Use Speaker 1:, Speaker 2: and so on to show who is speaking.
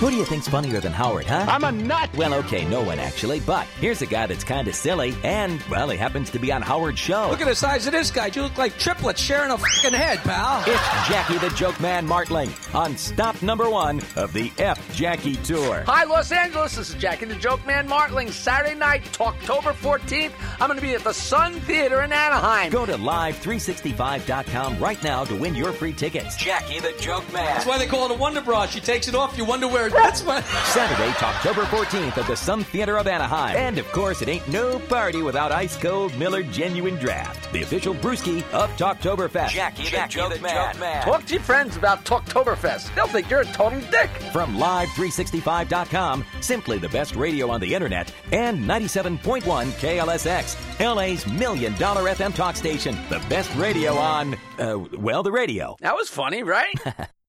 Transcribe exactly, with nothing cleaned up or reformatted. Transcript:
Speaker 1: Who do you think's funnier than Howard, huh?
Speaker 2: I'm a nut!
Speaker 1: Well, okay, no one actually, but here's a guy that's kind of silly, and, well, he happens to be on Howard's show.
Speaker 3: Look at the size of this guy. You look like triplets sharing a fucking head, pal.
Speaker 1: It's Jackie the Joke Man Martling on stop number one of the F. Jackie Tour.
Speaker 4: Hi, Los Angeles. This is Jackie the Joke Man Martling. Saturday night, October fourteenth. I'm going to be at the Sun Theater in Anaheim.
Speaker 1: Go to live three sixty-five dot com right now to win your free tickets. Jackie the Joke Man.
Speaker 3: That's why they call it a wonder bra. She takes it off, you wonder where it... That's why...
Speaker 1: Saturday, October fourteenth at the Sun Theater of Anaheim. And, of course, it ain't no party without ice-cold Miller Genuine Draft, the official brewski of Talktoberfest.
Speaker 4: Jackie,
Speaker 1: Jackie
Speaker 4: the,
Speaker 1: the
Speaker 4: Joke,
Speaker 1: Man.
Speaker 4: Man. Talk to your friends about Talktoberfest. They'll think you're a total dick.
Speaker 1: From live three sixty-five dot com, simply the best radio on the internet, and ninety-seven point one K L S X, L A's million dollar F M talk station. The best radio on, uh, well, the radio.
Speaker 4: That was funny, right?